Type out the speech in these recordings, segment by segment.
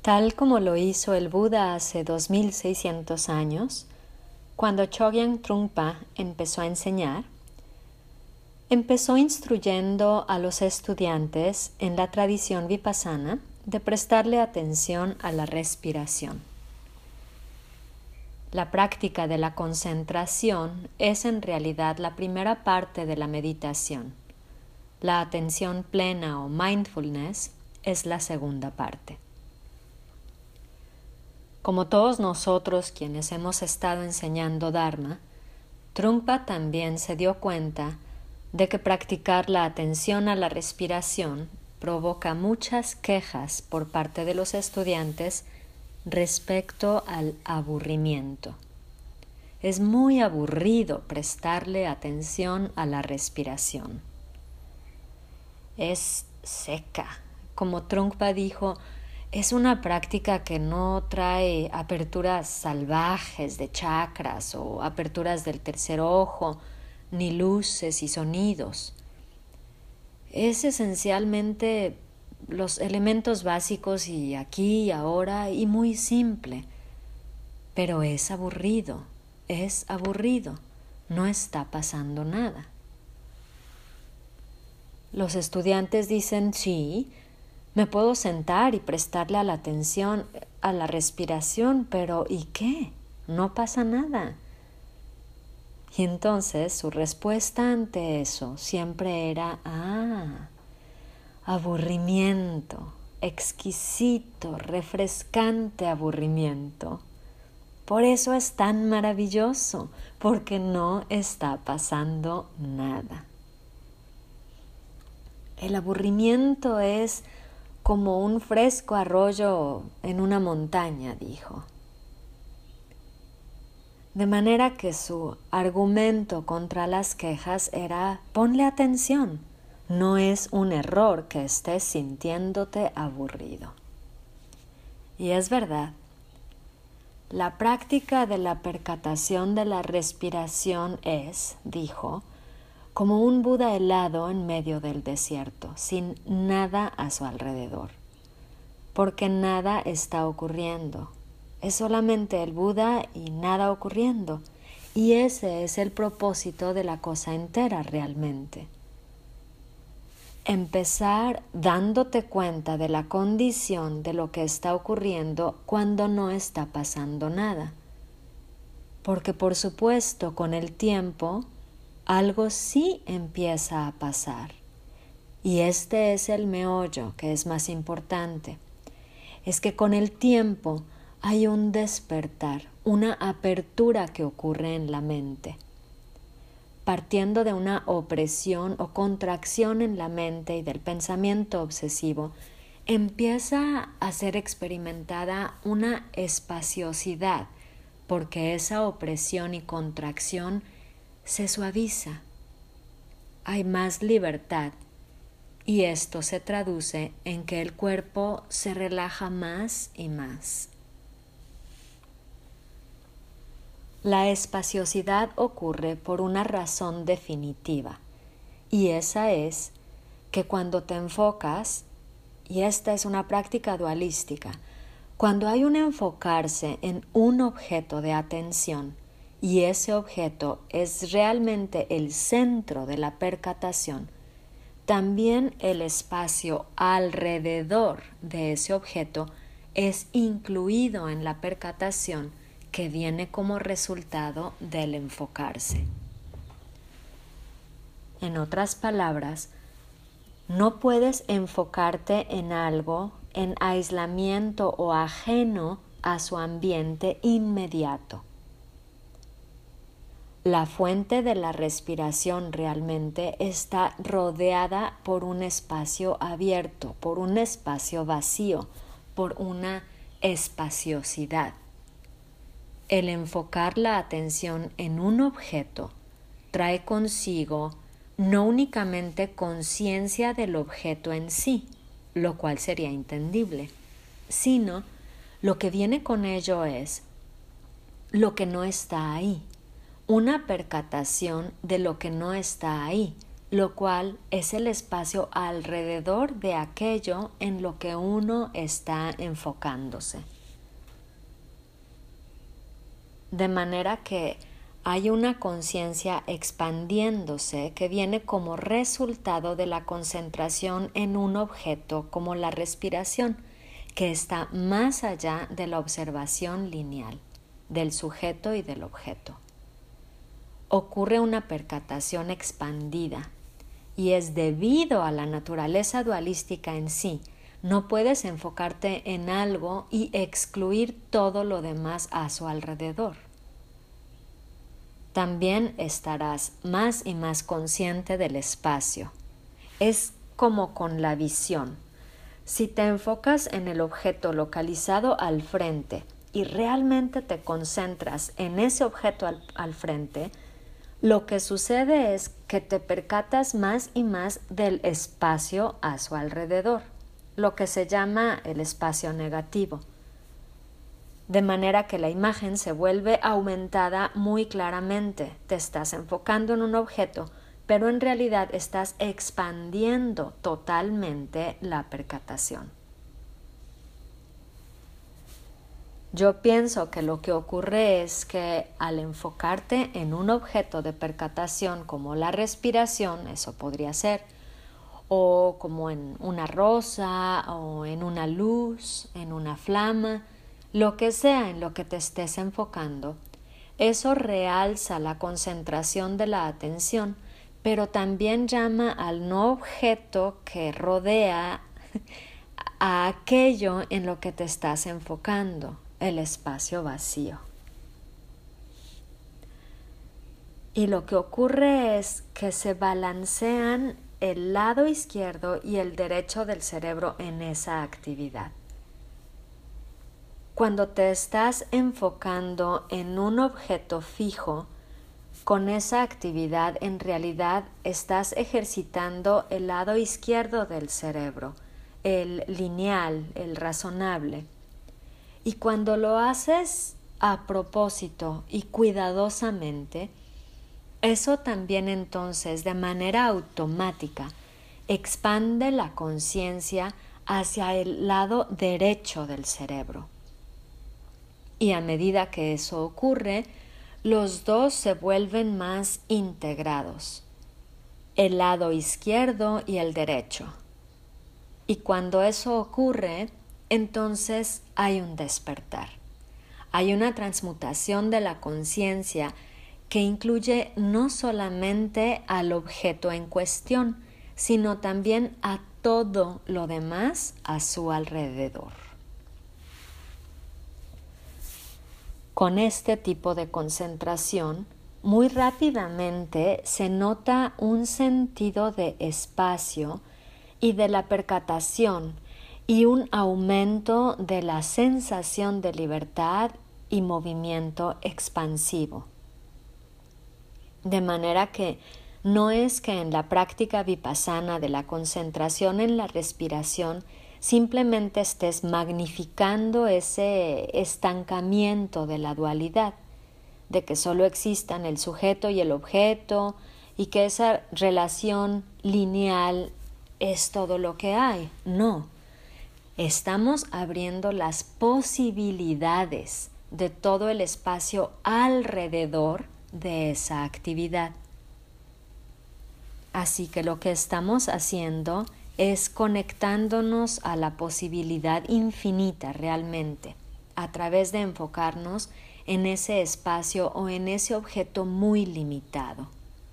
Tal como lo hizo el Buda hace 2600 años, cuando Chogyam Trungpa empezó a enseñar, empezó instruyendo a los estudiantes en la tradición vipassana de prestarle atención a la respiración. La práctica de la concentración es en realidad la primera parte de la meditación. La atención plena o mindfulness es la segunda parte. Como todos nosotros quienes hemos estado enseñando Dharma, Trungpa también se dio cuenta de que practicar la atención a la respiración provoca muchas quejas por parte de los estudiantes respecto al aburrimiento. Es muy aburrido prestarle atención a la respiración. Es seca. Como Trungpa dijo, es una práctica que no trae aperturas salvajes de chakras o aperturas del tercer ojo, ni luces y sonidos. Es esencialmente los elementos básicos y aquí y ahora y muy simple. Pero es aburrido, no está pasando nada. Los estudiantes dicen, sí, me puedo sentar y prestarle la atención a la respiración, pero ¿y qué? No pasa nada. Y entonces su respuesta ante eso siempre era, aburrimiento, exquisito, refrescante aburrimiento. Por eso es tan maravilloso, porque no está pasando nada. El aburrimiento es como un fresco arroyo en una montaña, dijo. De manera que su argumento contra las quejas era: ponle atención, no es un error que estés sintiéndote aburrido. Y es verdad, la práctica de la percatación de la respiración es, dijo, como un Buda helado en medio del desierto, sin nada a su alrededor, porque nada está ocurriendo. Es solamente el Buda y nada ocurriendo, y ese es el propósito de la cosa entera realmente. Empezar dándote cuenta de la condición de lo que está ocurriendo cuando no está pasando nada. Porque por supuesto con el tiempo algo sí empieza a pasar. Y este es el meollo que es más importante. Es que con el tiempo hay un despertar, una apertura que ocurre en la mente. Partiendo de una opresión o contracción en la mente y del pensamiento obsesivo, empieza a ser experimentada una espaciosidad, porque esa opresión y contracción se suaviza. Hay más libertad y esto se traduce en que el cuerpo se relaja más y más. La espaciosidad ocurre por una razón definitiva, y esa es que cuando te enfocas, y esta es una práctica dualística, cuando hay un enfocarse en un objeto de atención, y ese objeto es realmente el centro de la percatación, también el espacio alrededor de ese objeto es incluido en la percatación que viene como resultado del enfocarse. En otras palabras, no puedes enfocarte en algo en aislamiento o ajeno a su ambiente inmediato. La fuente de la respiración realmente está rodeada por un espacio abierto, por un espacio vacío, por una espaciosidad. El enfocar la atención en un objeto trae consigo no únicamente conciencia del objeto en sí, lo cual sería entendible, sino lo que viene con ello es lo que no está ahí, una percatación de lo que no está ahí, lo cual es el espacio alrededor de aquello en lo que uno está enfocándose. De manera que hay una conciencia expandiéndose que viene como resultado de la concentración en un objeto como la respiración, que está más allá de la observación lineal del sujeto y del objeto. Ocurre una percatación expandida y es debido a la naturaleza dualística en sí. No puedes enfocarte en algo y excluir todo lo demás a su alrededor. También estarás más y más consciente del espacio. Es como con la visión. Si te enfocas en el objeto localizado al frente y realmente te concentras en ese objeto al frente, lo que sucede es que te percatas más y más del espacio a su alrededor, lo que se llama el espacio negativo. De manera que la imagen se vuelve aumentada muy claramente. Te estás enfocando en un objeto, pero en realidad estás expandiendo totalmente la percatación. Yo pienso que lo que ocurre es que al enfocarte en un objeto de percatación como la respiración, eso podría ser, o como en una rosa, o en una luz, en una flama, lo que sea en lo que te estés enfocando, eso realza la concentración de la atención, pero también llama al no objeto que rodea a aquello en lo que te estás enfocando, el espacio vacío. Y lo que ocurre es que se balancean el lado izquierdo y el derecho del cerebro en esa actividad. Cuando te estás enfocando en un objeto fijo, con esa actividad en realidad estás ejercitando el lado izquierdo del cerebro, el lineal, el razonable. Y cuando lo haces a propósito y cuidadosamente, eso también entonces de manera automática expande la conciencia hacia el lado derecho del cerebro. Y a medida que eso ocurre, los dos se vuelven más integrados, el lado izquierdo y el derecho. Y cuando eso ocurre, entonces hay un despertar. Hay una transmutación de la conciencia que incluye no solamente al objeto en cuestión, sino también a todo lo demás a su alrededor. Con este tipo de concentración, muy rápidamente se nota un sentido de espacio y de la percatación y un aumento de la sensación de libertad y movimiento expansivo. De manera que no es que en la práctica vipassana de la concentración en la respiración simplemente estés magnificando ese estancamiento de la dualidad, de que solo existan el sujeto y el objeto y que esa relación lineal es todo lo que hay. No, estamos abriendo las posibilidades de todo el espacio alrededor de esa actividad. Así que lo que estamos haciendo es conectándonos a la posibilidad infinita realmente, a través de enfocarnos en ese espacio o en ese objeto muy limitado.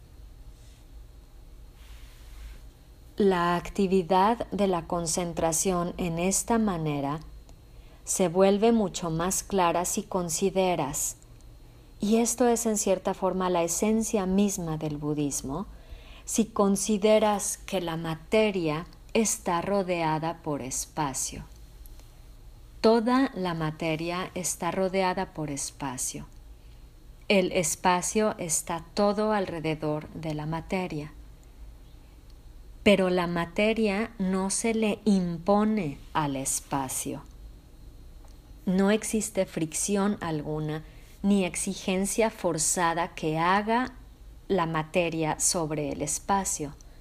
La actividad de la concentración en esta manera se vuelve mucho más clara si consideras, y esto es en cierta forma la esencia misma del budismo, si consideras que la materia está rodeada por espacio. Toda la materia está rodeada por espacio. El espacio está todo alrededor de la materia. Pero la materia no se le impone al espacio. No existe fricción alguna ni exigencia forzada que haga la materia sobre el espacio.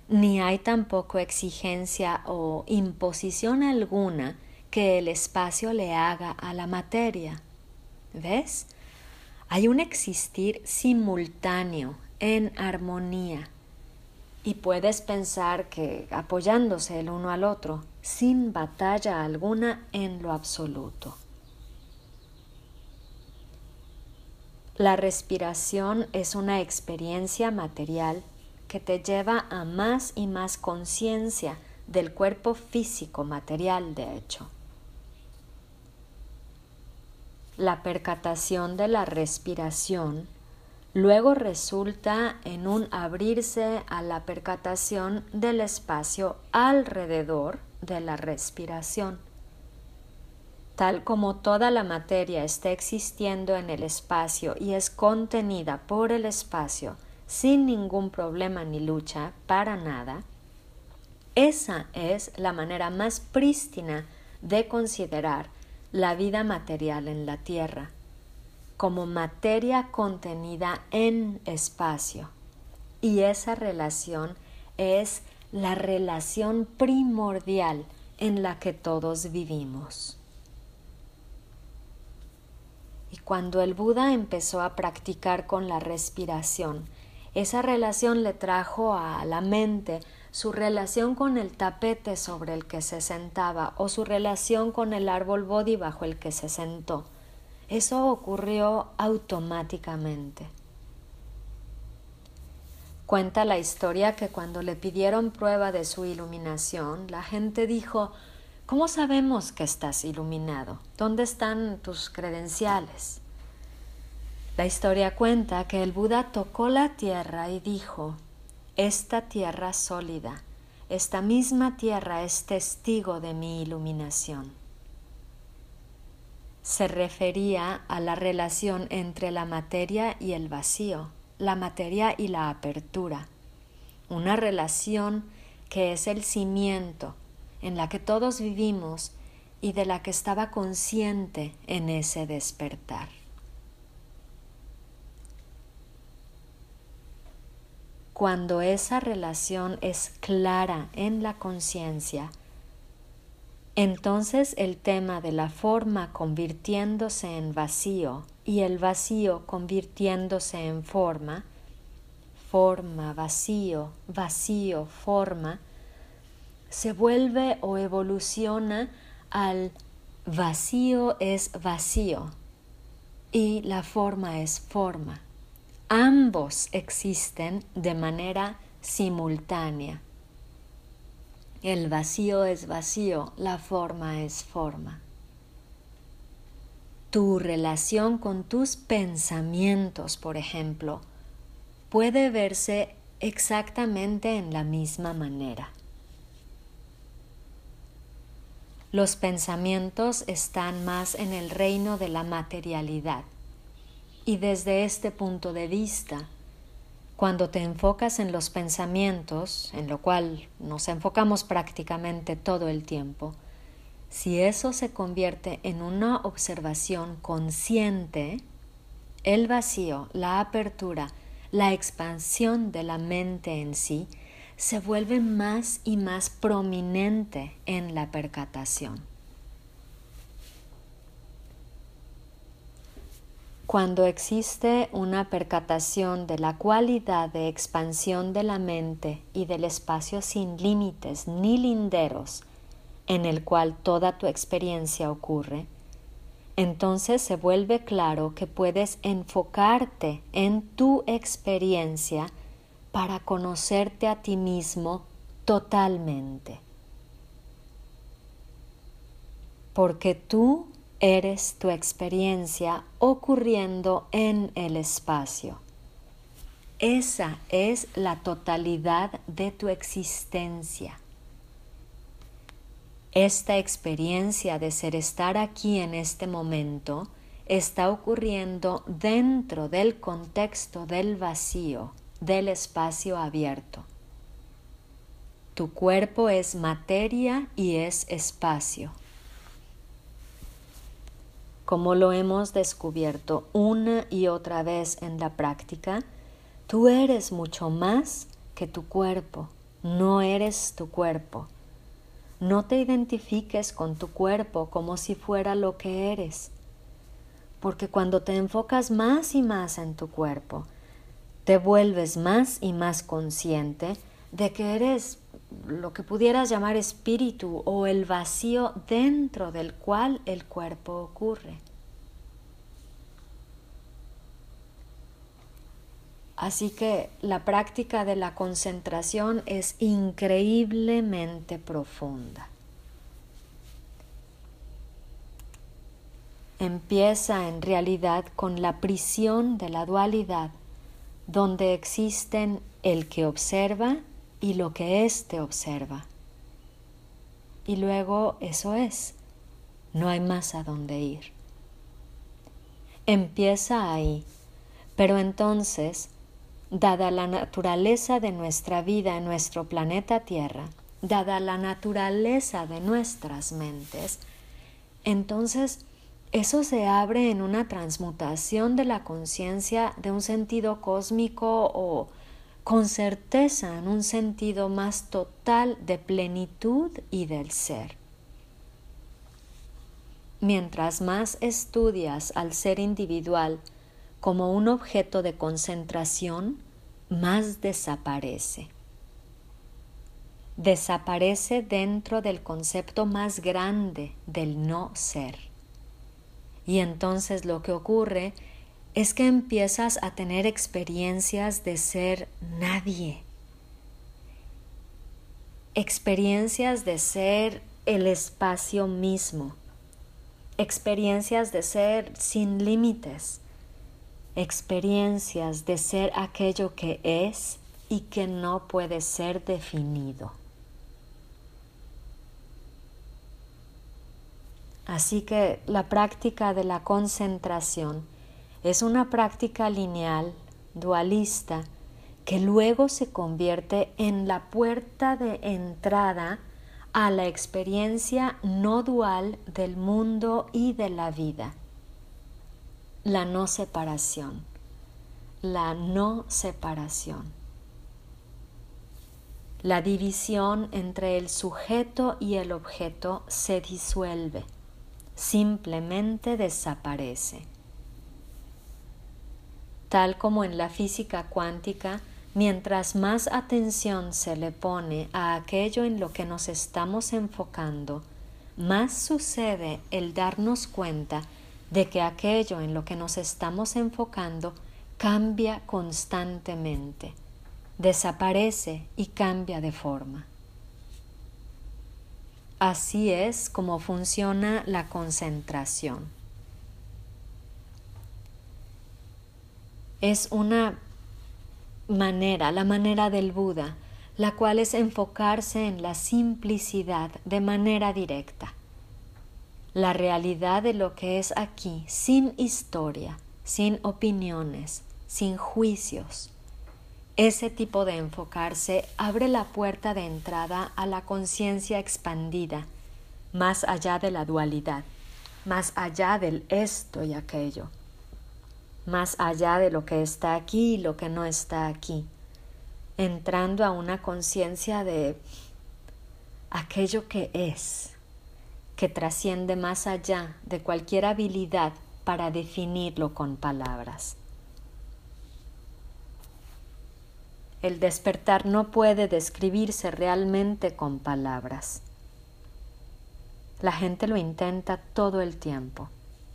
ni hay tampoco exigencia o imposición alguna que el espacio le haga a la materia. ¿Ves? Hay un existir simultáneo, en armonía. Y puedes pensar que apoyándose el uno al otro, sin batalla alguna en lo absoluto. La respiración es una experiencia material que te lleva a más y más conciencia del cuerpo físico material, de hecho. La percatación de la respiración luego resulta en un abrirse a la percatación del espacio alrededor de la respiración. Tal como toda la materia está existiendo en el espacio y es contenida por el espacio sin ningún problema ni lucha para nada, esa es la manera más prístina de considerar la vida material en la Tierra, como materia contenida en espacio. Y esa relación es la relación primordial en la que todos vivimos. Y cuando el Buda empezó a practicar con la respiración, esa relación le trajo a la mente su relación con el tapete sobre el que se sentaba o su relación con el árbol bodhi bajo el que se sentó. Eso ocurrió automáticamente. Cuenta la historia que cuando le pidieron prueba de su iluminación, la gente dijo: ¿cómo sabemos que estás iluminado? ¿Dónde están tus credenciales? La historia cuenta que el Buda tocó la tierra y dijo: esta tierra sólida, esta misma tierra es testigo de mi iluminación. Se refería a la relación entre la materia y el vacío, la materia y la apertura, una relación que es el cimiento en la que todos vivimos y de la que estaba consciente en ese despertar. Cuando esa relación es clara en la conciencia, entonces el tema de la forma convirtiéndose en vacío y el vacío convirtiéndose en forma, vacío, vacío, forma, se vuelve o evoluciona al vacío es vacío y la forma es forma. Ambos existen de manera simultánea. El vacío es vacío, la forma es forma. Tu relación con tus pensamientos, por ejemplo, puede verse exactamente en la misma manera. Los pensamientos están más en el reino de la materialidad. Y desde este punto de vista, cuando te enfocas en los pensamientos, en lo cual nos enfocamos prácticamente todo el tiempo, si eso se convierte en una observación consciente, el vacío, la apertura, la expansión de la mente en sí, se vuelve más y más prominente en la percatación. Cuando existe una percatación de la cualidad de expansión de la mente y del espacio sin límites ni linderos en el cual toda tu experiencia ocurre, entonces se vuelve claro que puedes enfocarte en tu experiencia para conocerte a ti mismo totalmente. Porque tú eres tu experiencia ocurriendo en el espacio. Esa es la totalidad de tu existencia. Esta experiencia de estar aquí en este momento está ocurriendo dentro del contexto del vacío, del espacio abierto. Tu cuerpo es materia y es espacio. Como lo hemos descubierto una y otra vez en la práctica, tú eres mucho más que tu cuerpo, no eres tu cuerpo. No te identifiques con tu cuerpo como si fuera lo que eres, porque cuando te enfocas más y más en tu cuerpo, te vuelves más y más consciente de que eres lo que pudieras llamar espíritu o el vacío dentro del cual el cuerpo ocurre. Así que la práctica de la concentración es increíblemente profunda. Empieza en realidad con la prisión de la dualidad, donde existen el que observa y lo que éste observa. Y luego eso es, no hay más a dónde ir. Empieza ahí, pero entonces, dada la naturaleza de nuestra vida en nuestro planeta Tierra, dada la naturaleza de nuestras mentes, entonces eso se abre en una transmutación de la conciencia de un sentido cósmico o con certeza en un sentido más total de plenitud y del ser. Mientras más estudias al ser individual como un objeto de concentración, más desaparece. Desaparece dentro del concepto más grande del no ser. Y entonces lo que ocurre es que empiezas a tener experiencias de ser nadie. Experiencias de ser el espacio mismo. Experiencias de ser sin límites. Experiencias de ser aquello que es y que no puede ser definido. Así que la práctica de la concentración es una práctica lineal, dualista, que luego se convierte en la puerta de entrada a la experiencia no dual del mundo y de la vida. La no separación. La no separación. La división entre el sujeto y el objeto se disuelve. Simplemente desaparece. Tal como en la física cuántica, mientras más atención se le pone a aquello en lo que nos estamos enfocando, más sucede el darnos cuenta de que aquello en lo que nos estamos enfocando cambia constantemente, desaparece y cambia de forma. Así es como funciona la concentración. Es una manera, la manera del Buda, la cual es enfocarse en la simplicidad de manera directa. La realidad de lo que es aquí, sin historia, sin opiniones, sin juicios. Ese tipo de enfocarse abre la puerta de entrada a la conciencia expandida, más allá de la dualidad, más allá del esto y aquello, más allá de lo que está aquí y lo que no está aquí, entrando a una conciencia de aquello que es, que trasciende más allá de cualquier habilidad para definirlo con palabras. El despertar no puede describirse realmente con palabras. La gente lo intenta todo el tiempo.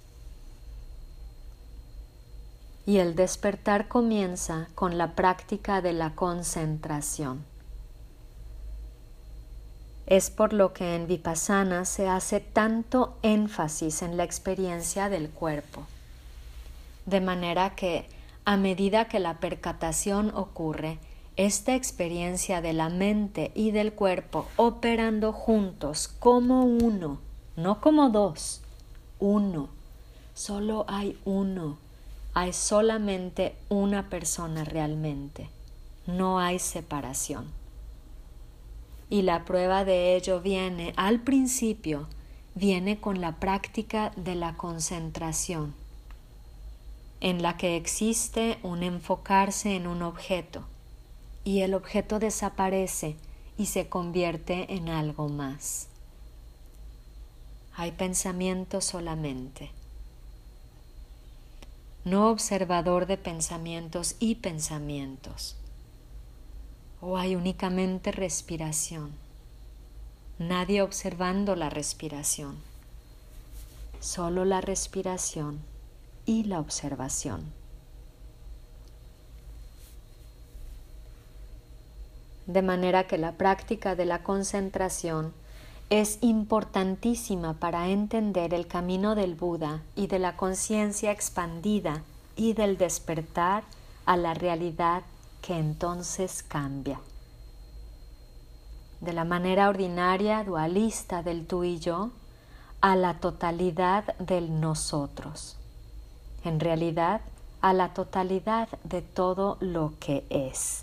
Y el despertar comienza con la práctica de la concentración. Es por lo que en Vipassana se hace tanto énfasis en la experiencia del cuerpo, de manera que, a medida que la percatación ocurre, esta experiencia de la mente y del cuerpo operando juntos como uno, no como dos, uno. Solo hay uno. Hay solamente una persona realmente. No hay separación. Y la prueba de ello viene, al principio, viene con la práctica de la concentración, en la que existe un enfocarse en un objeto, y el objeto desaparece y se convierte en algo más. Hay pensamiento solamente. No observador de pensamientos y pensamientos. O hay únicamente respiración. Nadie observando la respiración. Solo la respiración y la observación. De manera que la práctica de la concentración es importantísima para entender el camino del Buda y de la conciencia expandida y del despertar a la realidad que entonces cambia. De la manera ordinaria, dualista del tú y yo, a la totalidad del nosotros. En realidad, a la totalidad de todo lo que es.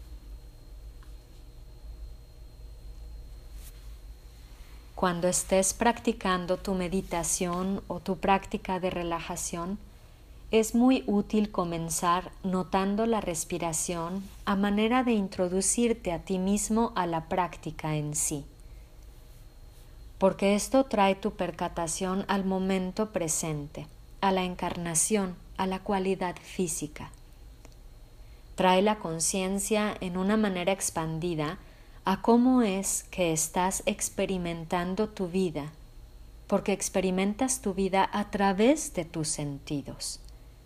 Cuando estés practicando tu meditación o tu práctica de relajación, es muy útil comenzar notando la respiración a manera de introducirte a ti mismo a la práctica en sí. Porque esto trae tu percatación al momento presente, a la encarnación, a la cualidad física. Trae la conciencia en una manera expandida a cómo es que estás experimentando tu vida, porque experimentas tu vida a través de tus sentidos.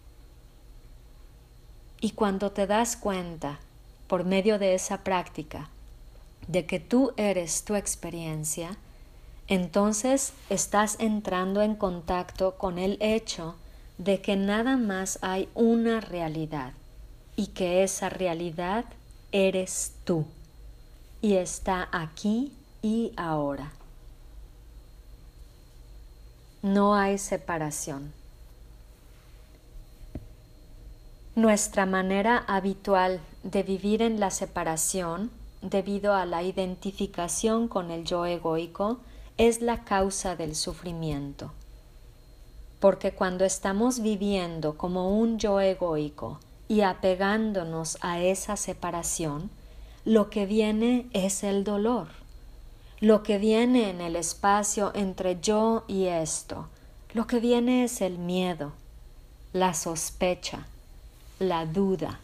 Y cuando te das cuenta, por medio de esa práctica, de que tú eres tu experiencia, entonces estás entrando en contacto con el hecho de que nada más hay una realidad y que esa realidad eres tú y está aquí y ahora. No hay separación. Nuestra manera habitual de vivir en la separación, debido a la identificación con el yo egoico, es la causa del sufrimiento. Porque cuando estamos viviendo como un yo egoico y apegándonos a esa separación, lo que viene es el dolor. Lo que viene en el espacio entre yo y esto, lo que viene es el miedo, la sospecha, la duda.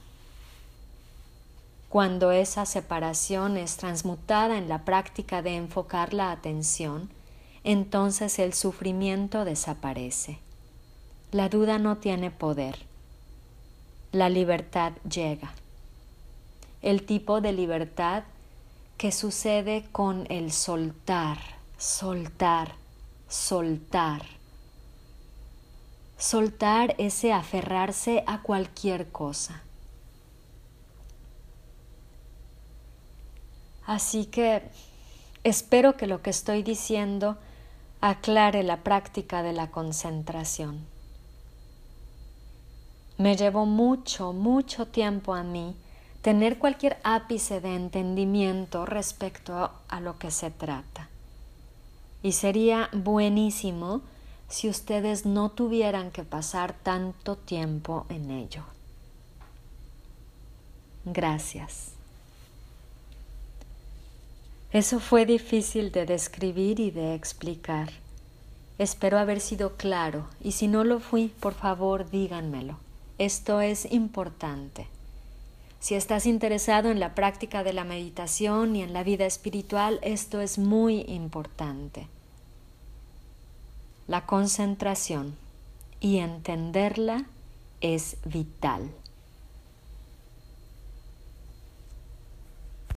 Cuando esa separación es transmutada en la práctica de enfocar la atención, entonces el sufrimiento desaparece. La duda no tiene poder. La libertad llega. El tipo de libertad que sucede con el soltar, soltar, soltar. Soltar ese aferrarse a cualquier cosa. Así que espero que lo que estoy diciendo aclare la práctica de la concentración. Me llevó mucho tiempo a mí tener cualquier ápice de entendimiento respecto a lo que se trata. Y sería buenísimo si ustedes no tuvieran que pasar tanto tiempo en ello. Gracias. Eso fue difícil de describir y de explicar. Espero haber sido claro, y si no lo fui, por favor, díganmelo. Esto es importante. Si estás interesado en la práctica de la meditación y en la vida espiritual, esto es muy importante. La concentración y entenderla es vital.